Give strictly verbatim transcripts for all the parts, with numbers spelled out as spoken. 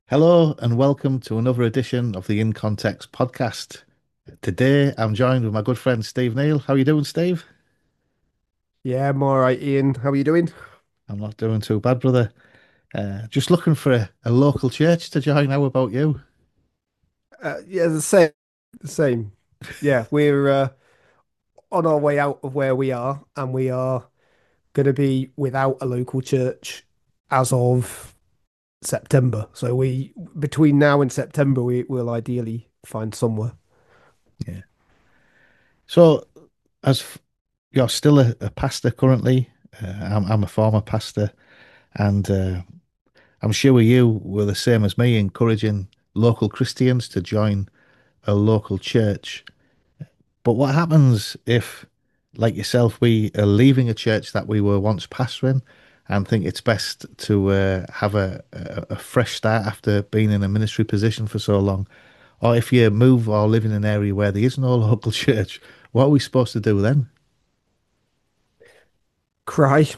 Hello and welcome to another edition of the In Context podcast. Today I'm joined with my good friend Steve Neal. How are you doing, Steve? Yeah, I'm all right, Ian. How are you doing? I'm not doing too bad, brother. Uh, just looking for a, a local church to join. How about you? Uh, yeah, the same. The same. Yeah, we're uh, on our way out of where we are, and we are going to be without a local church as of September. So we, between now and September, we will ideally find somewhere. Yeah. So, as f- you're still a, a pastor currently, uh, I'm, I'm a former pastor, and uh, I'm sure you were the same as me, encouraging local Christians to join a local church. But what happens if, like yourself, we are leaving a church that we were once pastoring and think it's best to uh, have a, a, a fresh start after being in a ministry position for so long? Or if you move or live in an area where there is no local church, what are we supposed to do then? Cry.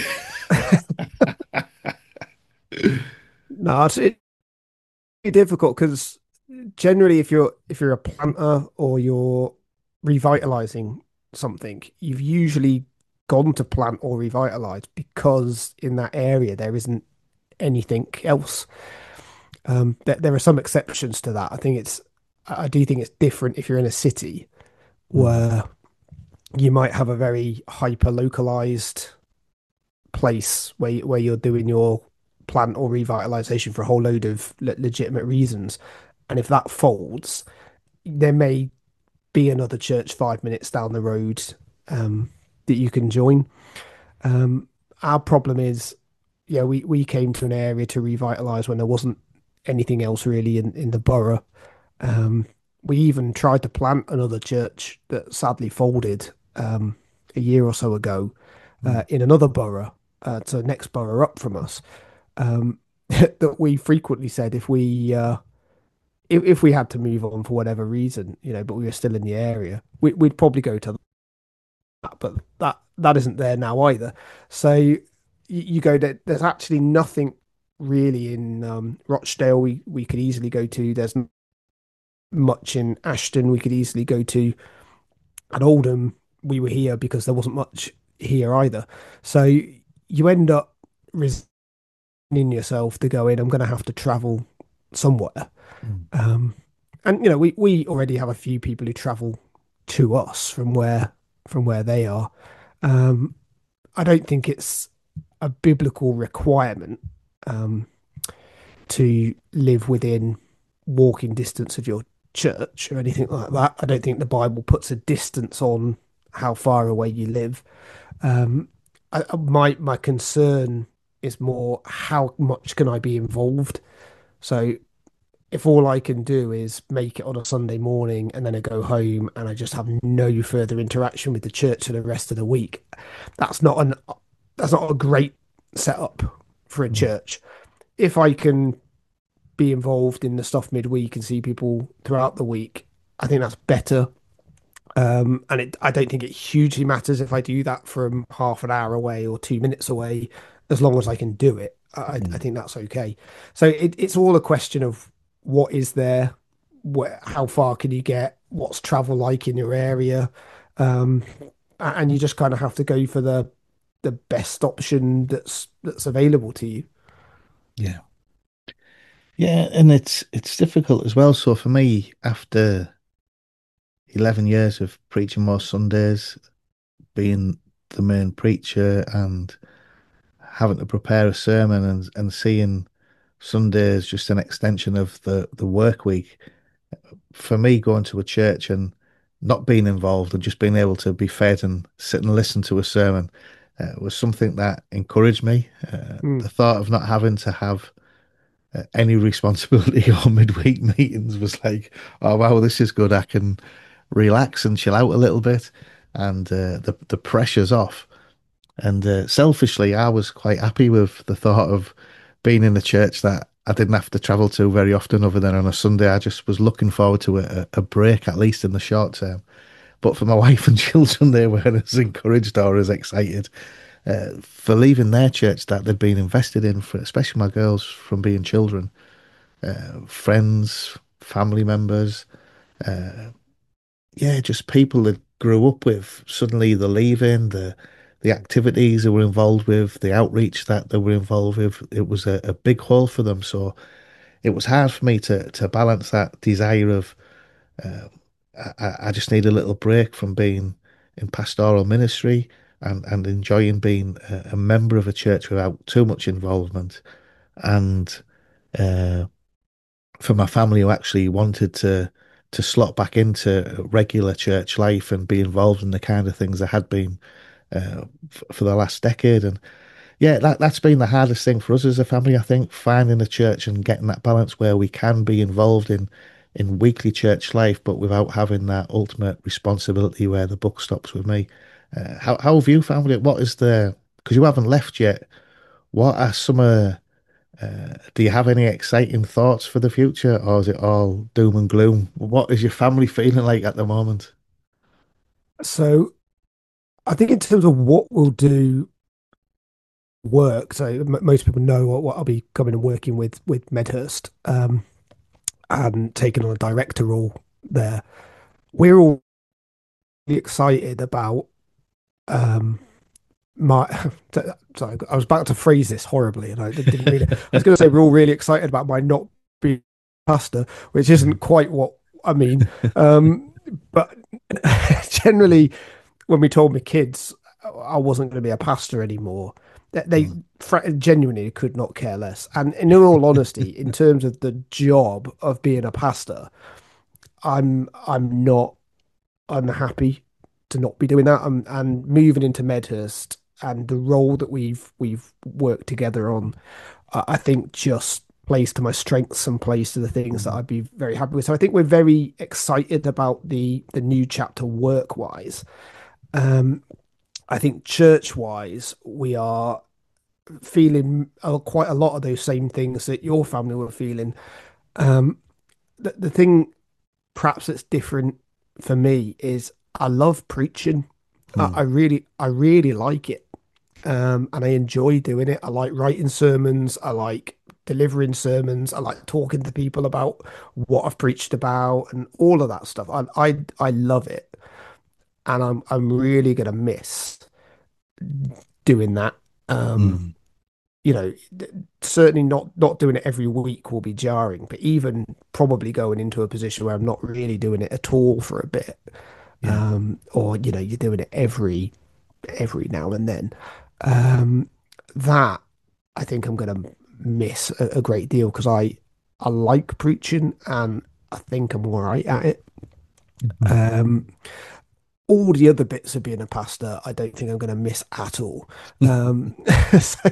No, it's it, it's difficult because generally, if you're if you're a planter or you're revitalizing something, you've usually gone to plant or revitalize because in that area there isn't anything else. Um, there, there are some exceptions to that. I think it's I do think it's different if you're in a city Mm, where you might have a very hyper localized place where you- where you're doing your plant or revitalization for a whole load of le legitimate reasons. And if that folds, there may be another church five minutes down the road um, that you can join. Um, our problem is, yeah, we, we came to an area to revitalize when there wasn't anything else really in, in the borough. Um, we even tried to plant another church that sadly folded um, a year or so ago mm, uh, in another borough, uh, so next borough up from us. Um, that we frequently said if we uh, if, if we had to move on for whatever reason, you know, but we were still in the area, we, we'd probably go to that, but that that isn't there now either. So you, you go there, there's actually nothing really in um, Rochdale we we could easily go to. There's much in Ashton we could easily go to. At Oldham, we were here because there wasn't much here either. So you end up resigning yourself to go in. I'm going to have to travel somewhere. mm. Um, and you know, we we already have a few people who travel to us from where from where they are. Um, I don't think it's a biblical requirement um, to live within walking distance of your church or anything like that. I don't think the Bible puts a distance on how far away you live. Um, I, my my concern is more how much can I be involved? So if all I can do is make it on a Sunday morning and then I go home and I just have no further interaction with the church for the rest of the week, that's not an that's not a great setup for a Mm. church. If I can be involved in the stuff midweek and see people throughout the week, I think that's better. Um, and it, I don't think it hugely matters if I do that from half an hour away or two minutes away, as long as I can do it. I, I Mm. think that's okay. So it, it's all a question of what is there, where, how far can you get, what's travel like in your area, um, and you just kind of have to go for the the best option that's that's available to you. Yeah. Yeah, and it's it's difficult as well. So for me, after eleven years of preaching most Sundays, being the main preacher and having to prepare a sermon and, and seeing Sunday is just an extension of the, the work week. For me, going to a church and not being involved and just being able to be fed and sit and listen to a sermon uh, was something that encouraged me. Uh, Mm, the thought of not having to have uh, any responsibility or midweek meetings was like, oh wow, this is good. I can relax and chill out a little bit, and uh, the the pressure's off. And uh, selfishly, I was quite happy with the thought of being in a church that I didn't have to travel to very often, other than on a Sunday. I just was looking forward to a, a break, at least in the short term. But for my wife and children, they weren't as encouraged or as excited uh, for leaving their church that they'd been invested in, for, especially my girls from being children. uh, friends, family members, uh, yeah, just people that grew up with. Suddenly they're leaving, the the activities they were involved with, the outreach that they were involved with. It was a, a big haul for them. So it was hard for me to to balance that desire of uh, I, I just need a little break from being in pastoral ministry and, and enjoying being a, a member of a church without too much involvement. And uh, for my family who actually wanted to to slot back into regular church life and be involved in the kind of things I had been uh, f- for the last decade. And yeah, that that's been the hardest thing for us as a family, I think, finding a church and getting that balance where we can be involved in in weekly church life, but without having that ultimate responsibility where the buck stops with me. Uh, how how have you found it? What is the because you haven't left yet? What are some uh, uh, do you have any exciting thoughts for the future, or is it all doom and gloom? What is your family feeling like at the moment? So I think in terms of what we'll do work, so m most people know what, what I'll be coming and working with with Medhurst, um, and taking on a director role there. We're all really excited about um, my sorry, I was about to phrase this horribly and I didn't mean it. I was going to say we're all really excited about my not being a pastor, which isn't quite what I mean. Um, but generally, when we told my kids I wasn't going to be a pastor anymore, that they Mm, fr- genuinely could not care less. And in all honesty, in terms of the job of being a pastor, I'm I'm not unhappy to not be doing that. And, and moving into Medhurst and the role that we've we've worked together on, I I think just plays to my strengths and plays to the things that mm, I'd be very happy with. So I think we're very excited about the the new chapter work wise. Um, I think church wise, we are feeling uh, quite a lot of those same things that your family were feeling. Um, the, the thing perhaps that's different for me is I love preaching. I, mm, I really, I really like it. Um, and I enjoy doing it. I like writing sermons. I like delivering sermons. I like talking to people about what I've preached about and all of that stuff. I, I, I love it, and I'm, I'm really gonna miss doing that. Um, mm. you know, certainly not not doing it every week will be jarring, but even probably going into a position where I'm not really doing it at all for a bit, Yeah, um, or you know, you're doing it every every now and then. Um, that I think I'm going to miss a, a great deal because I I like preaching and I think I'm all right at it. mhm. Um, all the other bits of being a pastor, I don't think I'm going to miss at all. Um, so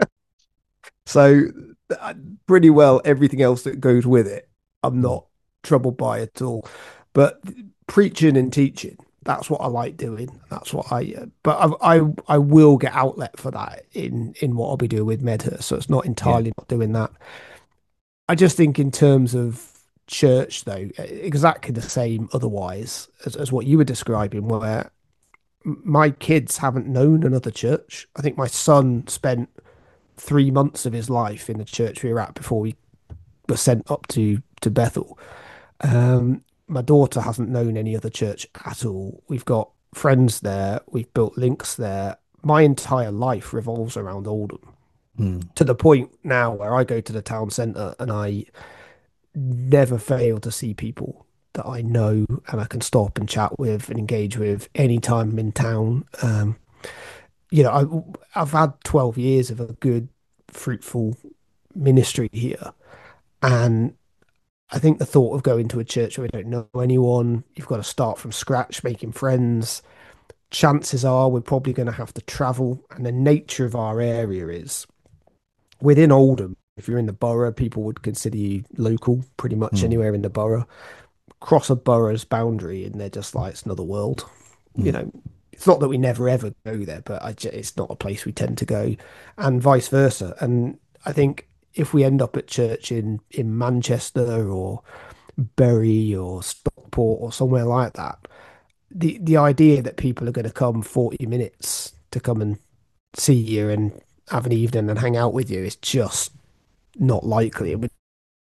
So uh, pretty well everything else that goes with it, I'm Mm, not troubled by at all. But preaching and teaching, that's what I like doing. That's what I. Uh, but I, I I will get outlet for that in in what I'll be doing with Medhurst. So it's not yeah, entirely not doing that. I just think in terms of church though, e- exactly the same otherwise as, as what you were describing, where m- my kids haven't known another church. I think my son spent three months of his life in the church we were at before we were sent up to to Bethel. Um, my daughter hasn't known any other church at all. We've got friends there. We've built links there. My entire life revolves around Oldham mm, to the point now where I go to the town centre and I never fail to see people that I know and I can stop and chat with and engage with anytime I'm in town. Um, you know, I, I've had twelve years of a good, fruitful ministry here. And I think the thought of going to a church where we don't know anyone, you've got to start from scratch, making friends. Chances are we're probably going to have to travel. And the nature of our area is within Oldham, if you're in the borough, people would consider you local pretty much mm, anywhere in the borough. Cross a borough's boundary and they're just like, it's another world. You mm. know, it's not that we never ever go there, but I ju- it's not a place we tend to go, and vice versa. And I think if we end up at church in in Manchester or Bury or Stockport or somewhere like that, the the idea that people are going to come forty minutes to come and see you and have an evening and hang out with you is just not likely.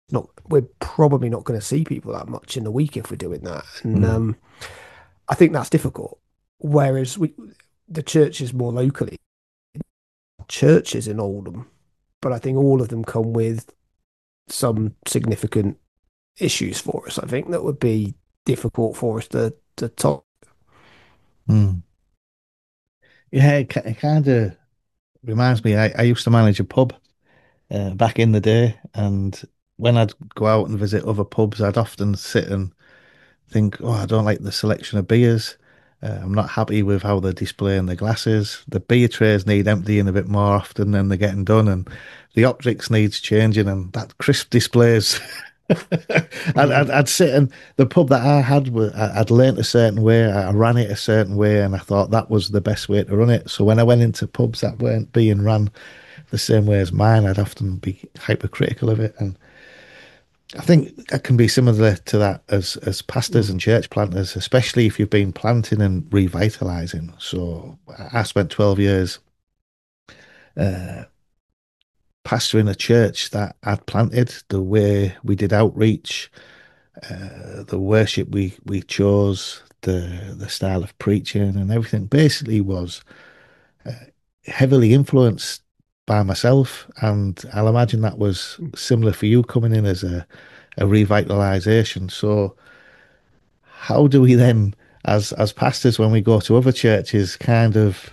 not we're probably not going to see people that much in the week if we're doing that. And Mm, um, I think that's difficult. Whereas we, the churches more locally, churches in Oldham, but I think all of them come with some significant issues for us. I think that would be difficult for us to to talk. mm. Yeah, it, it kind of reminds me. I, I used to manage a pub uh, back in the day, and when I'd go out and visit other pubs, I'd often sit and think, oh, I don't like the selection of beers. Uh, I'm not happy with how they're displaying the glasses. The beer trays need emptying a bit more often than they're getting done, and the optics needs changing, and that crisp displays. I'd, Mm. I'd, I'd sit in the pub that I had. I'd learnt a certain way. I ran it a certain way, and I thought that was the best way to run it. So when I went into pubs that weren't being run the same way as mine, I'd often be hypercritical of it, and I think that can be similar to that as as pastors Mm. and church planters, especially if you've been planting and revitalizing. So I spent twelve years uh, pastoring a church that I'd planted, the way we did outreach, uh, the worship we we chose, the the style of preaching and everything basically was heavily influenced by myself. And I'll imagine that was similar for you coming in as a, a revitalization. So how do we then, as as pastors, when we go to other churches, kind of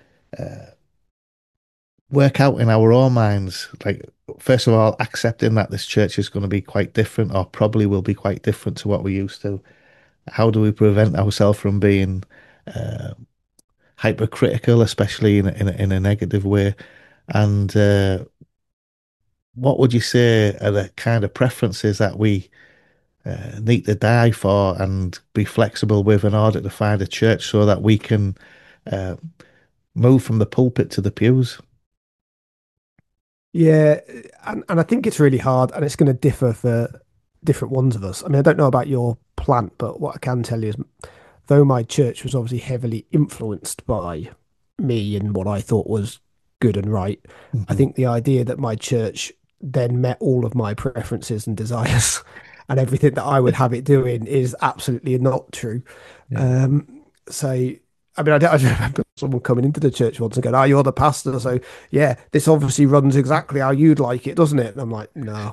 work out in our own minds, like first of all, accepting that this church is going to be quite different, or probably will be quite different to what we used to. How do we prevent ourselves from being uh, hypercritical, especially in a, in a, in a negative way? And uh, what would you say are the kind of preferences that we uh, need to die for and be flexible with in order to find a church so that we can uh, move from the pulpit to the pews? Yeah, and, and I think it's really hard, and it's going to differ for different ones of us. I mean, I don't know about your plant, but what I can tell you is, though my church was obviously heavily influenced by me and what I thought was good and right, I Hmm. think the idea that my church then met all of my preferences and desires and everything that I would have it doing is absolutely not true. Yeah. Um, so, I mean, I, don't- I remember someone coming into the church once and going, "Oh, you're the pastor, so yeah, this obviously runs exactly how you'd like it, doesn't it?" And I'm like, "No,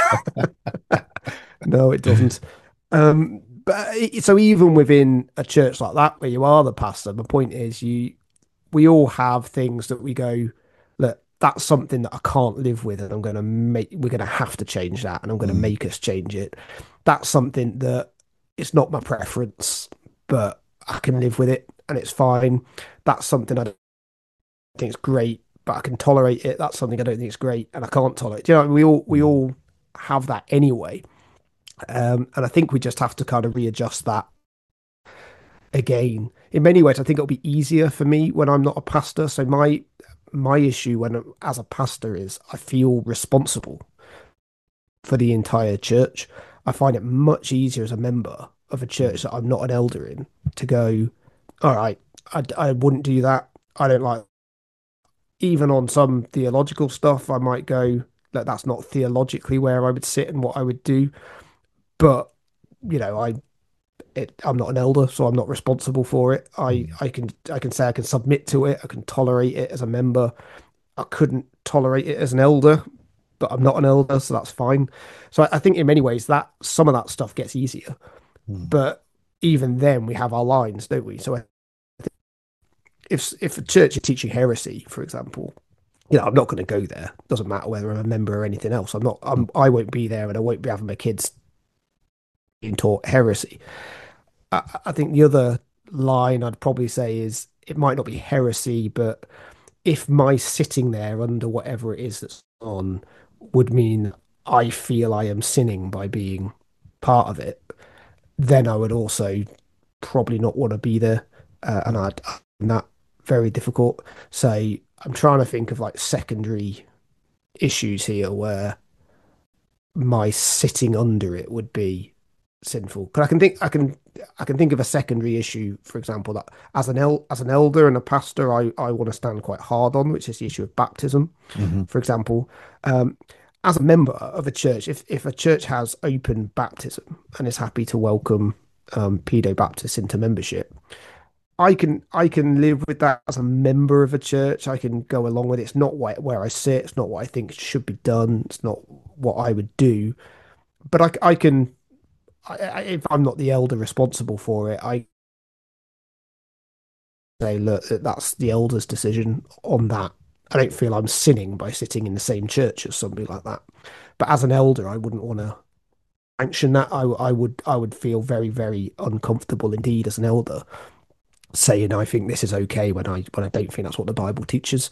no, it doesn't." Um, but it, so even within a church like that, where you are the pastor, the point is you we all have things that we go, look, that's something that I can't live with, and I'm going to make, we're going to have to change that, and I'm going to Mm, make us change it. That's something that it's not my preference, but I can live with it and it's fine. That's something I don't think is great, but I can tolerate it. That's something I don't think is great and I can't tolerate. Do you know, we all we mm, all have that anyway. Um, and I think we just have to kind of readjust that again. In many ways, I think it'll be easier for me when I'm not a pastor. So my my issue when as a pastor is I feel responsible for the entire church. I find it much easier as a member of a church mm, that I'm not an elder in to go, all right, I, I wouldn't do that. I don't like, even on some theological stuff, I might go that that's not theologically where I would sit and what I would do. But, you know, I it, I'm not an elder, so I'm not responsible for it. I, mm, I can I can say I can submit to it. I can tolerate it as a member. I couldn't tolerate it as an elder, but I'm not an elder, so that's fine. So I, I think in many ways that some of that stuff gets easier. mm, But even then, we have our lines, don't we? So if if a church is teaching heresy, for example, you know, I'm not going to go there. Doesn't matter whether I'm a member or anything else. I'm not. mm, I'm. I won't be there, and I won't be having my kids being taught heresy. I, I think the other line I'd probably say is it might not be heresy, but if my sitting there under whatever it is that's on would mean I feel I am sinning by being part of it, then I would also probably not want to be there. Uh, and I'd find that very difficult. So I'm trying to think of like secondary issues here where my sitting under it would be sinful. Because I can think I can I can think of a secondary issue, for example, that as an el as an elder and a pastor, I I want to stand quite hard on, which is the issue of baptism, mhm, for example. Um, as a member of a church, if if a church has open baptism and is happy to welcome um, pedo Baptists into membership, I can I can live with that as a member of a church. I can go along with it. It's not where, where I sit. It's not what I think should be done. It's not what I would do. But I I can I, I, if I'm not the elder responsible for it, I say, look, that's the elder's decision on that. I don't feel I'm sinning by sitting in the same church as somebody like that. But as an elder, I wouldn't want to sanction that. I, I would I would feel very, very uncomfortable indeed as an elder saying I think this is okay when I when I don't think that's what the Bible teaches.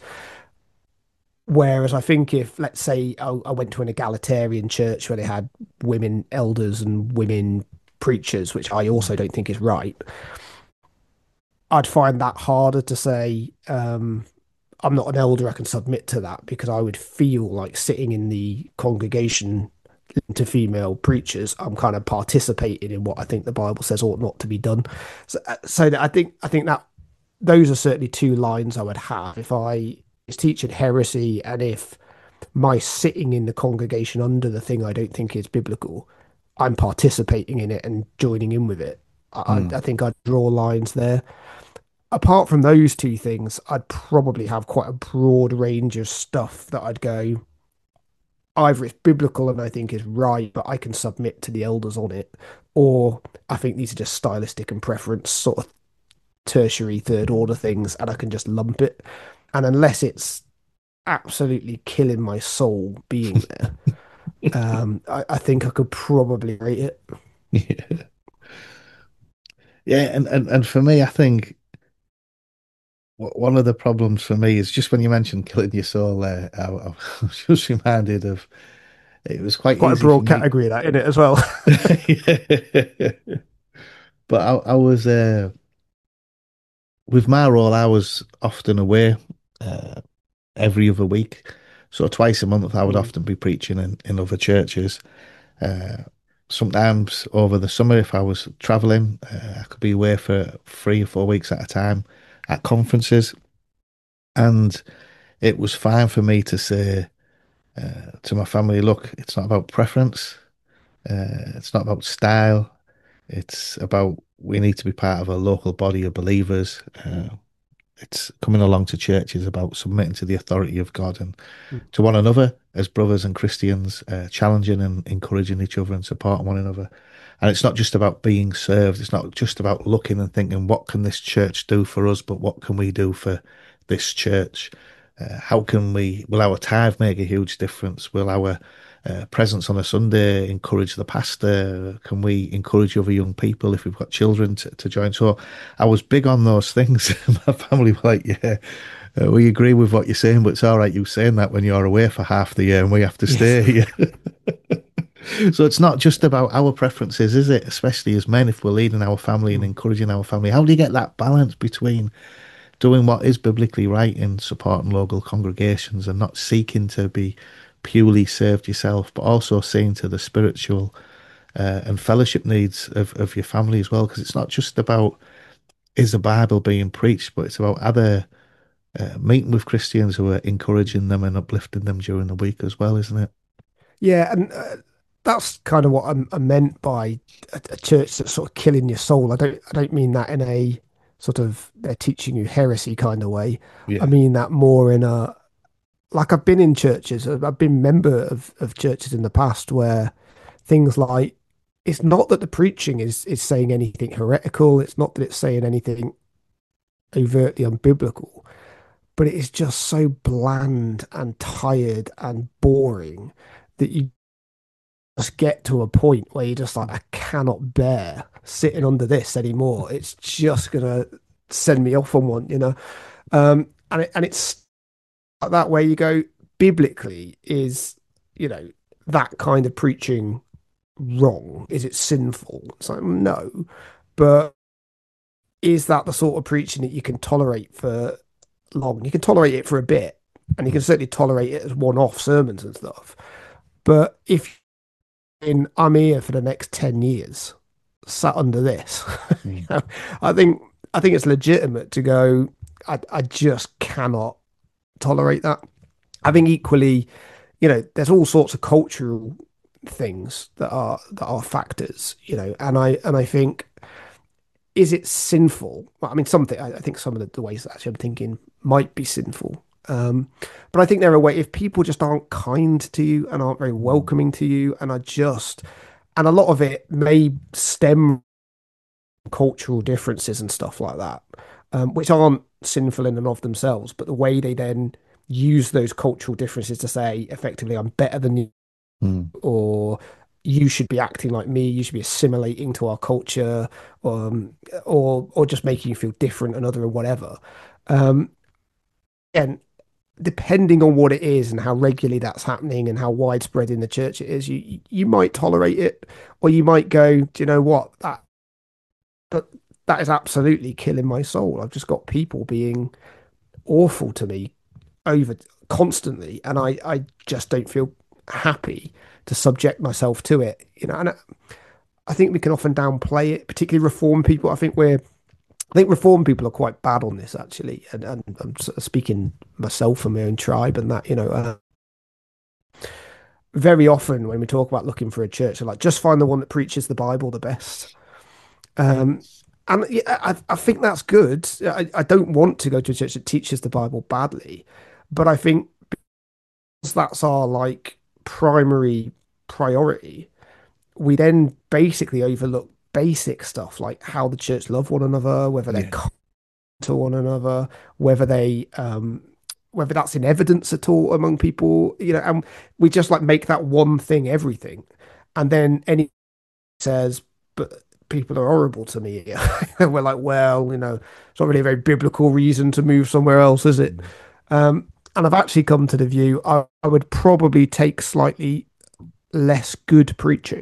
Whereas I think if, let's say, I, I went to an egalitarian church where they had women elders and women preachers, which I also don't think is right, I'd find that harder to say, um, I'm not an elder, I can submit to that, because I would feel like sitting in the congregation to female preachers, I'm kind of participating in what I think the Bible says ought not to be done. So, uh, so I think I think that those are certainly two lines I would have if I was teaching heresy, and if my sitting in the congregation under the thing I don't think is biblical, I'm participating in it and joining in with it. I, Mm. I think I'd draw lines there. Apart from those two things, I'd probably have quite a broad range of stuff that I'd go, either it's biblical and I think is right, but I can submit to the elders on it, or I think these are just stylistic and preference, sort of tertiary, third order things, and I can just lump it. And unless it's absolutely killing my soul being there, um, I, I think I could probably rate it. Yeah. Yeah, and, and, and for me, I think one of the problems for me is just when you mentioned killing your soul there, I, I was just reminded of it was quite Quite a easy for broad me. category that in it as well. Yeah. But I, I was uh, with my role, I was often away uh, every other week. So twice a month, I would Mm, often be preaching in, in other churches. Uh, Sometimes over the summer, if I was traveling, uh, I could be away for three or four weeks at a time at conferences. And it was fine for me to say uh, to my family, look, it's not about preference, uh, it's not about style, it's about we need to be part of a local body of believers. Uh, it's coming along to church is about submitting to the authority of God and mm. to one another as brothers and Christians, uh, challenging and encouraging each other and supporting one another. And it's not just about being served. It's not just about looking and thinking, what can this church do for us, but what can we do for this church? Uh, how can we, will our tithe make a huge difference? Will our uh, presence on a Sunday encourage the pastor? Can we encourage other young people if we've got children to, to join? So I was big on those things. My family were like, yeah, uh, we agree with what you're saying, but it's all right you saying that when you're away for half the year and we have to Yes. stay here. So it's not just about our preferences, is it? Especially as men, if we're leading our family and Mm. encouraging our family, how do you get that balance between doing what is biblically right in supporting local congregations and not seeking to be purely served yourself, but also seeing to the spiritual uh, and fellowship needs of, of your family as well? Because it's not just about is the Bible being preached, but it's about other uh, meeting with Christians who are encouraging them and uplifting them during the week as well, isn't it? Yeah, and uh, that's kind of what I'm, I meant by a, a church that's sort of killing your soul. I don't I don't mean that in a sort of they're teaching you heresy kind of way. I Yeah. mean that more in a, like, I've been in churches, I've I've been member of, of churches in the past where things like, it's not that the preaching is is saying anything heretical, it's not that it's saying anything overtly unbiblical, but it is just so bland and tired and boring that you just get to a point where you're just like, I cannot bear sitting under this anymore. It's just gonna send me off on one, you know. Um, and it, and it's like that where you go, biblically, is, you know, that kind of preaching wrong? Is it sinful? It's like, no, but is that the sort of preaching that you can tolerate for long? You can tolerate it for a bit, and you can Mm. certainly tolerate it as one-off sermons and stuff. But if in I'm here for the next ten years, sat under this, you Mm. know, I think I think it's legitimate to go, I, I just cannot tolerate that. I think equally, you know, there's all sorts of cultural things that are that are factors, you know, and I and I think, is it sinful? Well, I mean, something I, I think some of the, the ways that actually I'm thinking might be sinful. Um, but I think there are ways if people just aren't kind to you and aren't very Mm. welcoming to you and are just, and a lot of it may stem from cultural differences and stuff like that, um, which aren't sinful in and of themselves, but the way they then use those cultural differences to say effectively, I'm better than you, Mm. or you should be acting like me, you should be assimilating to our culture, um, or or just making you feel different and other and whatever. Um, and depending on what it is and how regularly that's happening and how widespread in the church it is, you you might tolerate it, or you might go, do you know what, that but that is absolutely killing my soul. I've just got people being awful to me over constantly, and I I just don't feel happy to subject myself to it. You know, and I think we can often downplay it, particularly reform people. I think we're, I think reform people are quite bad on this actually, and, and I'm sort of speaking myself and my own tribe and that. You know, uh, very often when we talk about looking for a church, they're like, just find the one that preaches the Bible the best. Um, and yeah, I, I think that's good. I, I don't want to go to a church that teaches the Bible badly, but I think that's our like primary priority, we then basically overlook basic stuff like how the church love one another, whether they're Yeah. kind to one another, whether they um whether that's in evidence at all among people, you know, and we just like make that one thing everything. And then any says, but people are horrible to me. And we're like, well, you know, it's not really a very biblical reason to move somewhere else, is it? Mm. Um, and I've actually come to the view I, I would probably take slightly less good preaching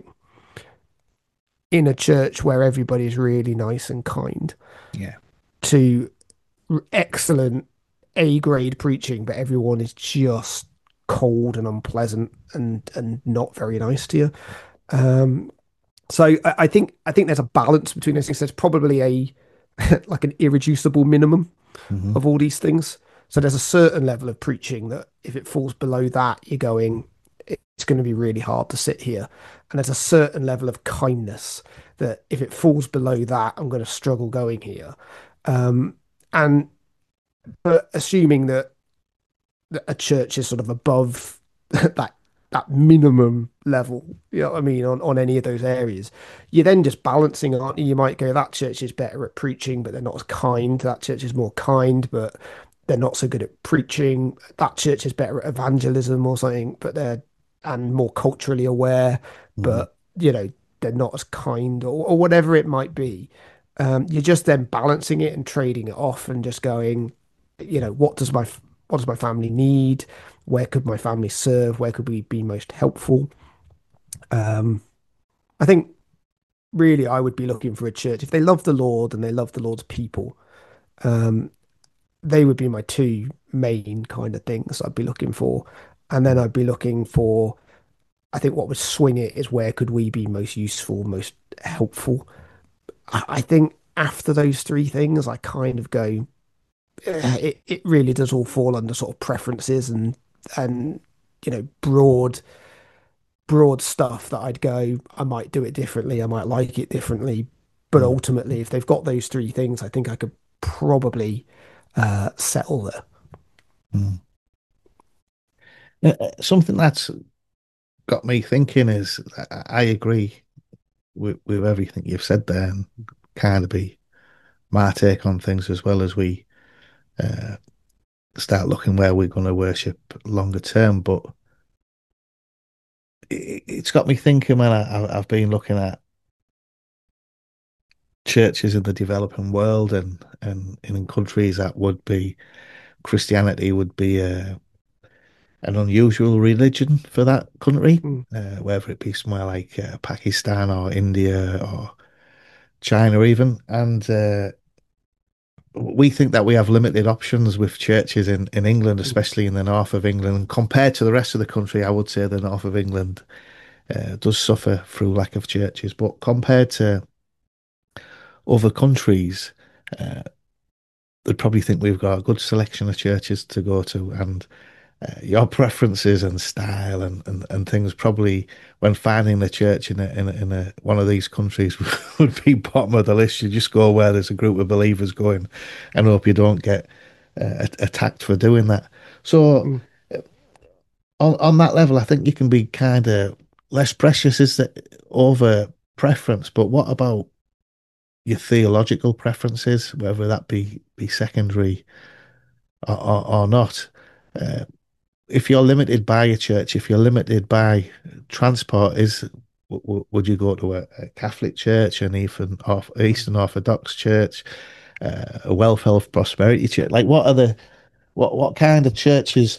in a church where everybody's really nice and kind Yeah. to excellent A grade preaching, but everyone is just cold and unpleasant and and not very nice to you. Um, so I, I think I think there's a balance between those things. There's probably a like an irreducible minimum Hmm. of all these things. So there's a certain level of preaching that if it falls below that, you're going, it's going to be really hard to sit here. And there's a certain level of kindness that if it falls below that, I'm going to struggle going here. Um, and but assuming that, that a church is sort of above that that minimum level, you know what I mean, on, on any of those areas, you're then just balancing, aren't you? You might go, that church is better at preaching, but they're not as kind. That church is more kind, but they're not so good at preaching. That church is better at evangelism or something, but they're and more culturally aware, Hmm. but you know, they're not as kind or, or whatever it might be. Um, you're just then balancing it and trading it off and just going, you know, what does my what does my family need? Where could my family serve? Where could we be most helpful? Um, I think really I would be looking for a church if they love the Lord and they love the Lord's people. Um, they would be my two main kind of things I'd be looking for. And then I'd be looking for, I think what would swing it is where could we be most useful, most helpful. I, I think after those three things, I kind of go, eh, it, it really does all fall under sort of preferences and, and, you know, broad, broad stuff that I'd go, I might do it differently. I might like it differently. But Mm. ultimately, if they've got those three things, I think I could probably uh, settle there. Mm. Uh, uh, Something that's got me thinking is I, I agree with, with everything you've said there, and kind of be my take on things as well as we uh, start looking where we're going to worship longer term. But it, it's got me thinking when I, I've been looking at churches in the developing world and, and, in countries that would be Christianity would be a, an unusual religion for that country, Mm, uh, whether it be somewhere like uh, Pakistan or India or China even. And uh, we think that we have limited options with churches in, in England, mm, especially in the north of England. Compared to the rest of the country, I would say the north of England uh, does suffer through lack of churches. But compared to other countries, uh, they'd probably think we've got a good selection of churches to go to. And uh, your preferences and style and, and, and things probably when finding the church in a, in a, in a one of these countries would be bottom of the list. You just go where there's a group of believers going and hope you don't get uh, attacked for doing that. So Mm. on on that level, I think you can be kind of less precious is that over preference. But what about your theological preferences, whether that be be secondary or, or, or not? Uh, if you're limited by your church, if you're limited by transport, is w- w- would you go to a, a Catholic church, an Eastern, Orth- Eastern Orthodox church, uh, a Wealth Health Prosperity church? Like, what are the what what kind of churches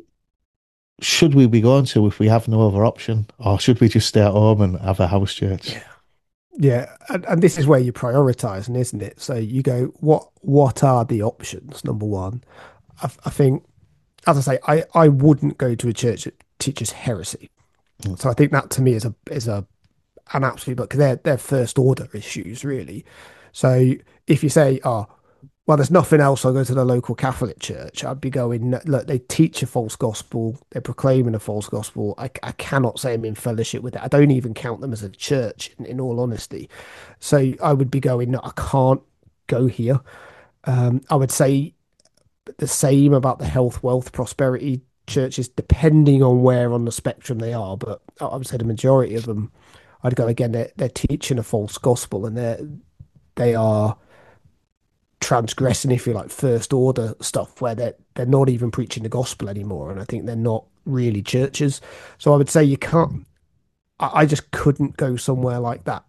should we be going to if we have no other option, or should we just stay at home and have a house church? Yeah. Yeah, and, and this is where you're prioritizing, isn't it? So you go, what what are the options? Number one, I, I think, as I say, I, I wouldn't go to a church that teaches heresy. Mm. So I think that to me is a is a an absolute, but they're they're first order issues really. So if you say, oh, well, there's nothing else, I'll go to the local Catholic church. I'd be going, "No, look, they teach a false gospel. They're proclaiming a false gospel. I, I cannot say I'm in fellowship with it. I don't even count them as a church, in, in all honesty. So I would be going, no, I can't go here. Um, I would say the same about the health, wealth, prosperity churches, depending on where on the spectrum they are. But I would say the majority of them, I'd go again, they're, they're teaching a false gospel and they're, they are transgressing, if you like, first order stuff where they're they're not even preaching the gospel anymore, and I think they're not really churches. So I would say you can't. I, I just couldn't go somewhere like that.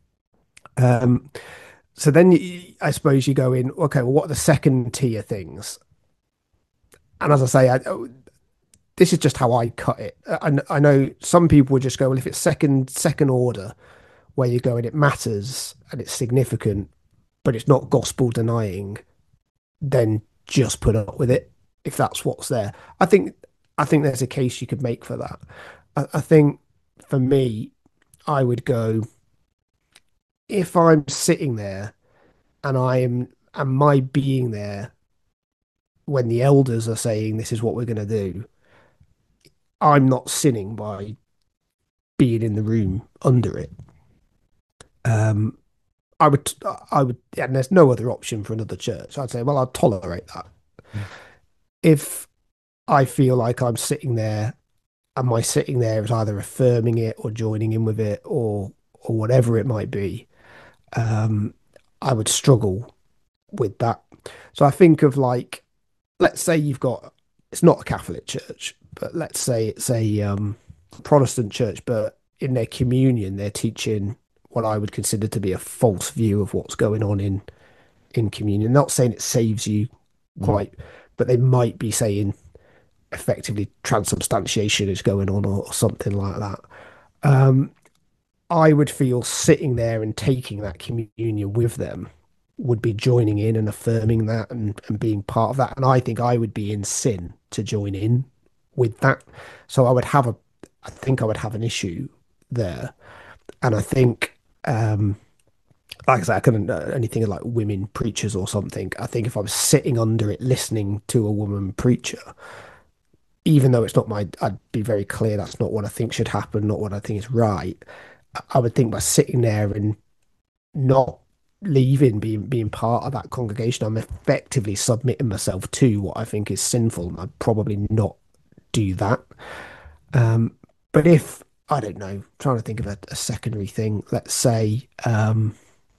Um, so then you, I suppose you go in. Okay, well, what are the second tier things? And as I say, I, this is just how I cut it. I, I know some people would just go, well, if it's second second order, where you're going, it matters and it's significant, but it's not gospel denying, then just put up with it if that's what's there. I think I think there's a case you could make for that. I, I think for me, I would go if I'm sitting there and I am and my being there when the elders are saying this is what we're going to do, I'm not sinning by being in the room under it. Um, I would, I would, and there's no other option for another church. I'd say, well, I'd tolerate that. Mm. If I feel like I'm sitting there and my sitting there is either affirming it or joining in with it or or whatever it might be, um, I would struggle with that. So I think of like, let's say you've got, it's not a Catholic church, but let's say it's a um, Protestant church, but in their communion they're teaching what I would consider to be a false view of what's going on in in communion. Not saying it saves you Mm. quite, but they might be saying effectively transubstantiation is going on or, or something like that. Um, I would feel sitting there and taking that communion with them would be joining in and affirming that and, and being part of that. And I think I would be in sin to join in with that. So I would have a, I think I would have an issue there. And I think, um, like I said, I couldn't uh, anything like women preachers or something. I think if I was sitting under it, listening to a woman preacher, even though it's not my, I'd be very clear that's not what I think should happen, not what I think is right. I would think by sitting there and not leaving, being being part of that congregation, I'm effectively submitting myself to what I think is sinful. And I'd probably not do that. Um, but if I don't know, trying to think of a, a secondary thing, let's say, um,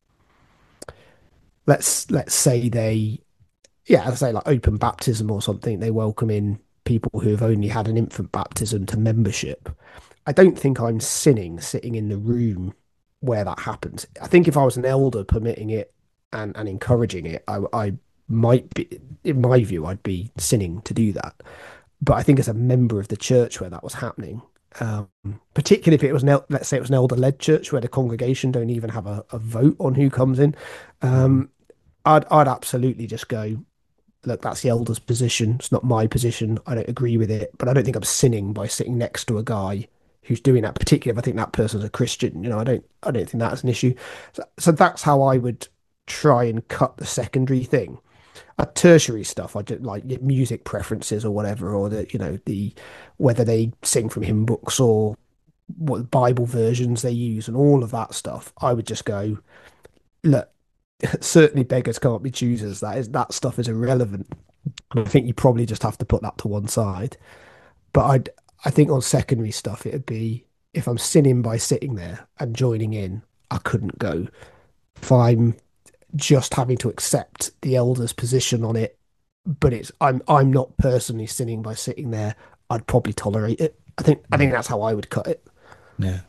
let's let's say they, yeah, let's say like open baptism or something, they welcome in people who have only had an infant baptism to membership. I don't think I'm sinning sitting in the room where that happens. I think if I was an elder permitting it and, and encouraging it, I, I might be, in my view, I'd be sinning to do that. But I think as a member of the church where that was happening, um, particularly if it was, an el- let's say it was an elder-led church where the congregation don't even have a, a vote on who comes in, Mm. um, I'd, I'd absolutely just go, look, that's the elder's position. It's not my position. I don't agree with it, but I don't think I'm sinning by sitting next to a guy who's doing that. Particularly if I think that person's a Christian, you know, I don't, I don't think that's an issue. So, so that's how I would try and cut the secondary thing. uh, tertiary stuff. I do like music preferences or whatever, or the you know the whether they sing from hymn books or what Bible versions they use and all of that stuff. I would just go, look, certainly beggars can't be choosers. That is that stuff is irrelevant. I think you probably just have to put that to one side. But I'd I think on secondary stuff it'd be if I'm sinning by sitting there and joining in, I couldn't go. If I'm just having to accept the elder's position on it, but it's I'm I'm not personally sinning by sitting there, I'd probably tolerate it. I think I think Mm. that's how I would cut it. Yeah.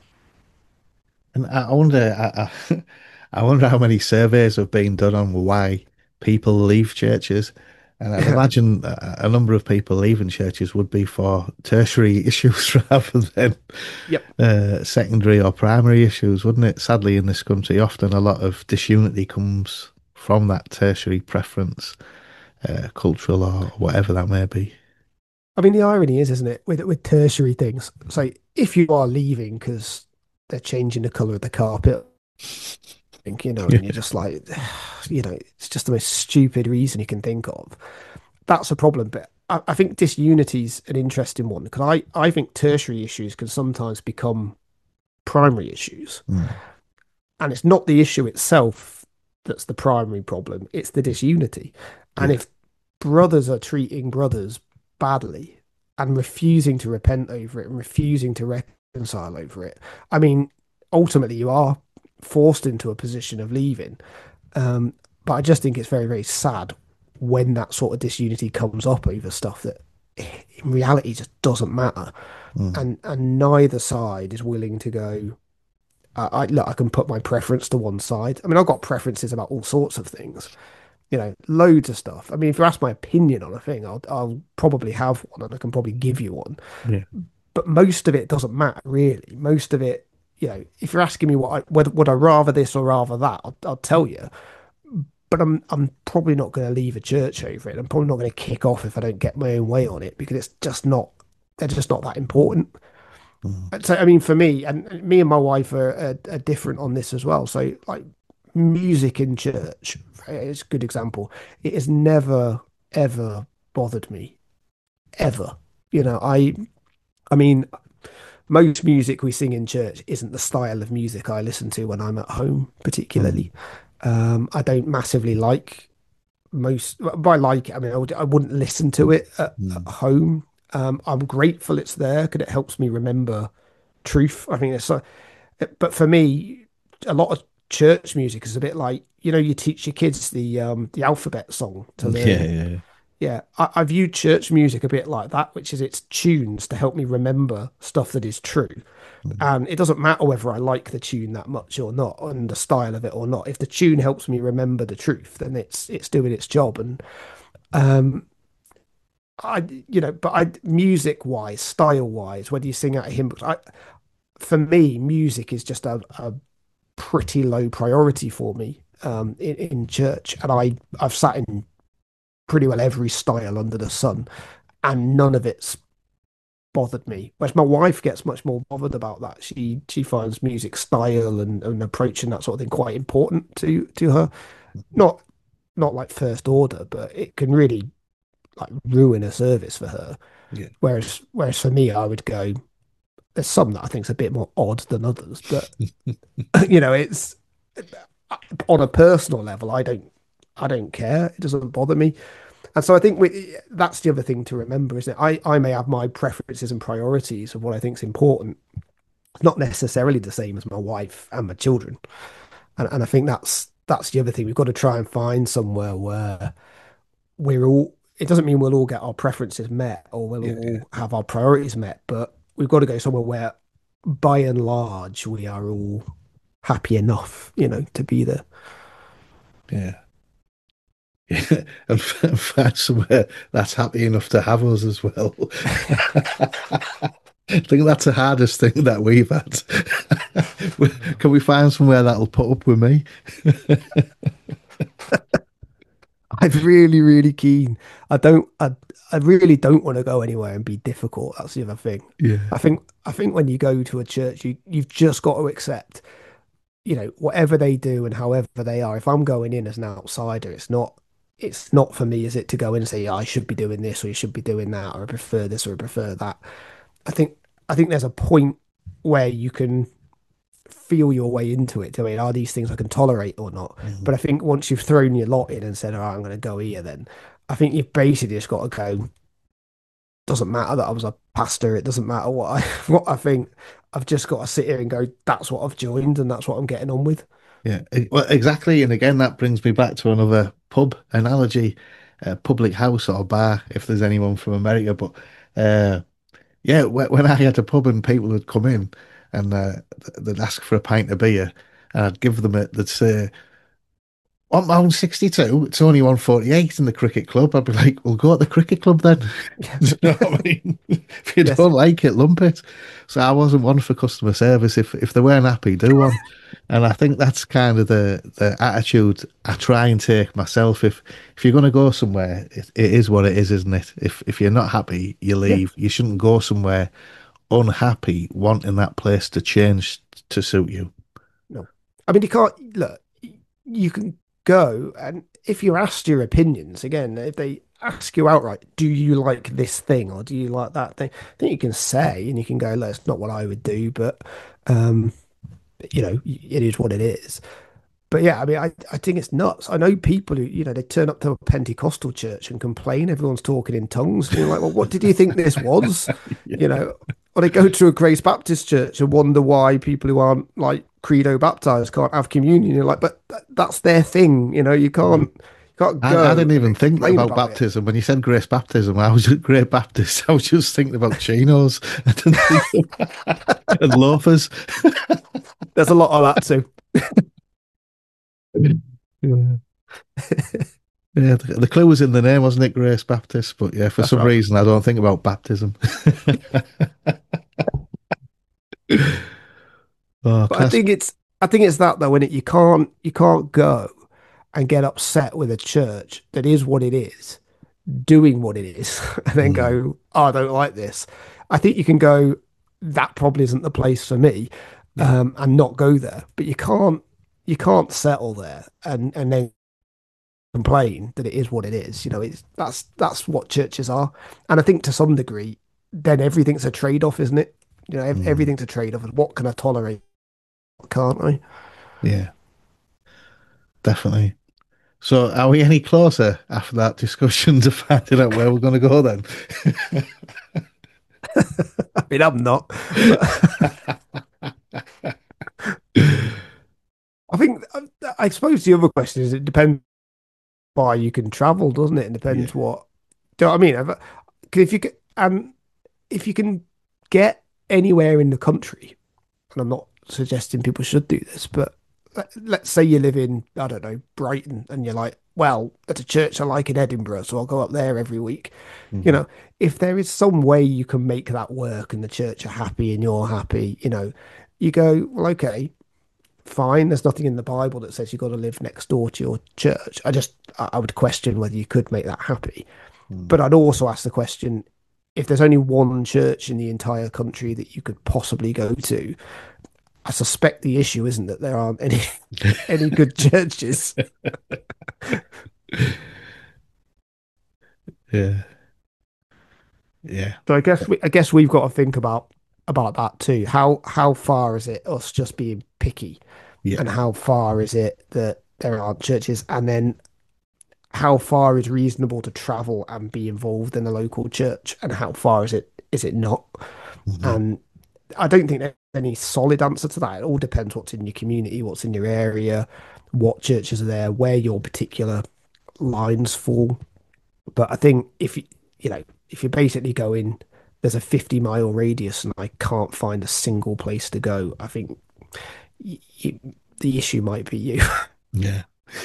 And I I wonder, I, I, I wonder how many surveys have been done on why people leave churches. And I'd imagine a, a number of people leaving churches would be for tertiary issues rather than Yep. uh, secondary or primary issues, wouldn't it? Sadly, in this country, often a lot of disunity comes from that tertiary preference, uh, cultural or whatever that may be. I mean, the irony is, isn't it, with with tertiary things? So if you are leaving because they're changing the color of the carpet, I think, you know, and you're just like, you know, it's just the most stupid reason you can think of. That's a problem. But I, I think disunity is an interesting one because I, I think tertiary issues can sometimes become primary issues. Mm. And it's not the issue itself that's the primary problem, it's the disunity. And Yeah. if brothers are treating brothers badly and refusing to repent over it and refusing to reconcile over it, I mean, ultimately you are forced into a position of leaving. Um, but I just think it's very, very sad when that sort of disunity comes up over stuff that in reality just doesn't matter. Mm. And and neither side is willing to go, I, I look, I can put my preference to one side. I mean, I've got preferences about all sorts of things, you know, loads of stuff. I mean, if you ask my opinion on a thing, I'll I'll probably have one and I can probably give you one. Yeah. But most of it doesn't matter really. Most of it, you know, if you're asking me what I whether would I rather this or rather that, I'll, I'll tell you. But I'm I'm probably not going to leave a church over it. I'm probably not going to kick off if I don't get my own way on it because it's just not. They're just not that important. Mm. So I mean, for me, and me and my wife are, are, are different on this as well. So like music in church is a good example. It has never ever bothered me ever. You know, I I mean, most music we sing in church isn't the style of music I listen to when I'm at home, Mm. particularly. Um, I don't massively like most. By like it, I mean I, would, I wouldn't listen to it at, at Mm. home. Um, I'm grateful it's there because it helps me remember truth. I think it's so, but for me, a lot of church music is a bit like you know you teach your kids the um the alphabet song to Yeah, learn. yeah, Yeah, I, I view church music a bit like that, which is it's tunes to help me remember stuff that is true. mm, And it doesn't matter whether I like the tune that much or not, and the style of it or not. If the tune helps me remember the truth, then it's it's doing its job. And um, I, you know, but I music wise, style wise, whether you sing out of hymn books, I, for me, music is just a, a pretty low priority for me um, in, in church. And I I've sat in pretty well every style under the sun, and none of it's bothered me. Whereas my wife gets much more bothered about that. She she finds music style and, and approach and that sort of thing quite important to to her. Not not like first order, but it can really like ruin a service for her. yeah. Whereas whereas for me, I would go. There's some that I think is a bit more odd than others, but you know, it's on a personal level. I don't I don't care. It doesn't bother me. And so I think we, that's the other thing to remember, isn't it? I, I may have my preferences and priorities of what I think is important, not necessarily the same as my wife and my children. And and I think that's that's the other thing. We've got to try and find somewhere where we're all. It doesn't mean we'll all get our preferences met or we'll Yeah, yeah, all have our priorities met, but we've got to go somewhere where, by and large, we are all happy enough, you know, to be there. yeah. Yeah. And f- find somewhere that's happy enough to have us as well. I think that's the hardest thing that we've had. Can we find somewhere that'll put up with me? I'm really, really keen. I don't, I, I really don't want to go anywhere and be difficult. That's the other thing. Yeah, I think, I think when you go to a church, you, you've just got to accept, you know, whatever they do and however they are. If I'm going in as an outsider, it's not, it's not for me, is it, to go in and say, yeah, I should be doing this or you should be doing that, or I prefer this or I prefer that. I think I think there's a point where you can feel your way into it. I mean, are these things I can tolerate or not? Mhm. But I think once you've thrown your lot in and said, all right, I'm going to go here, then I think you've basically just got to go. Doesn't matter that I was a pastor. It doesn't matter what I what I think. I've just got to sit here and go, that's what I've joined and that's what I'm getting on with. Yeah, e- well, exactly. And again, that brings me back to another pub analogy, uh, public house or bar, if there's anyone from America. But uh, yeah, wh- when I had a pub and people would come in and uh, th- they'd ask for a pint of beer, and I'd give them it, they'd say, one pound sixty-two, it's only one forty-eight in the cricket club. I'd be like, well, go at the cricket club then. Do you know what I mean? If you Yes. don't like it, lump it. So I wasn't one for customer service. If if they weren't happy, do one. And I think that's kind of the the attitude I try and take myself. If if you're going to go somewhere, it, it is what it is, isn't it? If if you're not happy, you Yeah. leave. You shouldn't go somewhere unhappy, wanting that place to change to suit you. No. I mean, you can't look. You can go, and if you're asked your opinions again, if they ask you outright, do you like this thing or do you like that thing? I think you can say, and you can go, look, it's not what I would do, but um, you know, it is what it is. But yeah, I mean, I, I think it's nuts. I know people who, you know, they turn up to a Pentecostal church and complain. Everyone's talking in tongues. And you're like, well, what did you think this was? You Yeah. know, or they go to a Grace Baptist church and wonder why people who aren't like credo baptized can't have communion. You're like, but th- that's their thing. You know, you can't, you can't I, I go didn't and even think complain about about it. baptism. When you said grace baptism, I was at Great Baptist. I was just thinking about chinos. I didn't think and loafers. There's a lot of that too. Yeah. Yeah, the, the clue was in the name, wasn't it? Grace Baptist. But yeah, for That's some right. reason, I don't think about baptism. Oh, But I class. think it's I think it's that though, when it you can't you can't go and get upset with a church that is what it is, doing what it is, and then Mm, go, oh, I don't like this. I think you can go, that probably isn't the place for me, yeah. um, and not go there. But you can't you can't settle there and and then complain that it is what it is. You know, it's that's that's what churches are. And I think to some degree, then everything's a trade-off, isn't it? You know, ev- Mm, everything's a trade-off. And what can I tolerate? What can't I? yeah, definitely. So, are we any closer after that discussion to finding out where we're going to go then? I mean, I'm not, but I think I, I suppose the other question is it depends why you can travel, doesn't it? It Yeah. depends what. Do you know what I mean? If, 'cause if you can, um, if you can get anywhere in the country, and I'm not suggesting people should do this, but let, let's say you live in, I don't know, Brighton, and you're like, well, at a church I like in Edinburgh, so I'll go up there every week. You Mhm. know, if there is some way you can make that work and the church are happy and you're happy, you know, you go, well, okay, fine. There's nothing in the Bible that says you've got to live next door to your church. I just, I I would question whether you could make that happy. Mm. But I'd also ask the question, if there's only one church in the entire country that you could possibly go to, I suspect the issue isn't that there aren't any any good churches. Yeah. Yeah. So I guess we, I guess we've got to think about about that too. How how far is it us just being picky, Yeah. and how far is it that there aren't churches, and then how far is reasonable to travel and be involved in a local church, and how far is it is it not? Mhm. And I don't think there's any solid answer to that. It all depends what's in your community, what's in your area, what churches are there, where your particular lines fall. But I think if you, you know, if you're basically going, there's a fifty mile radius and I can't find a single place to go, I think y y the issue might be you. Yeah.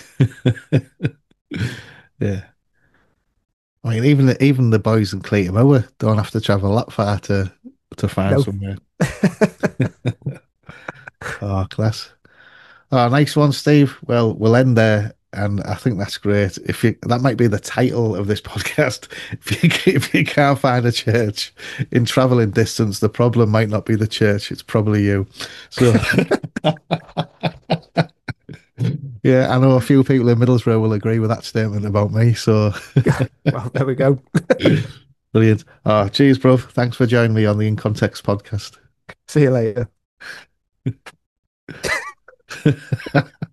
Yeah. I mean, even the, even the boys in Clayton Mower don't have to travel that far to to find No. somewhere. Oh, class. Oh, nice one, Steve. Well, we'll end there, and I think that's great. If you that might be the title of this podcast. If you if you can't find a church in traveling distance, the problem might not be the church; it's probably you. So, Yeah, I know a few people in Middlesbrough will agree with that statement about me. So Well, there we go. brilliant. Oh, cheers, bro. Thanks for joining me on the In Context podcast. See you later.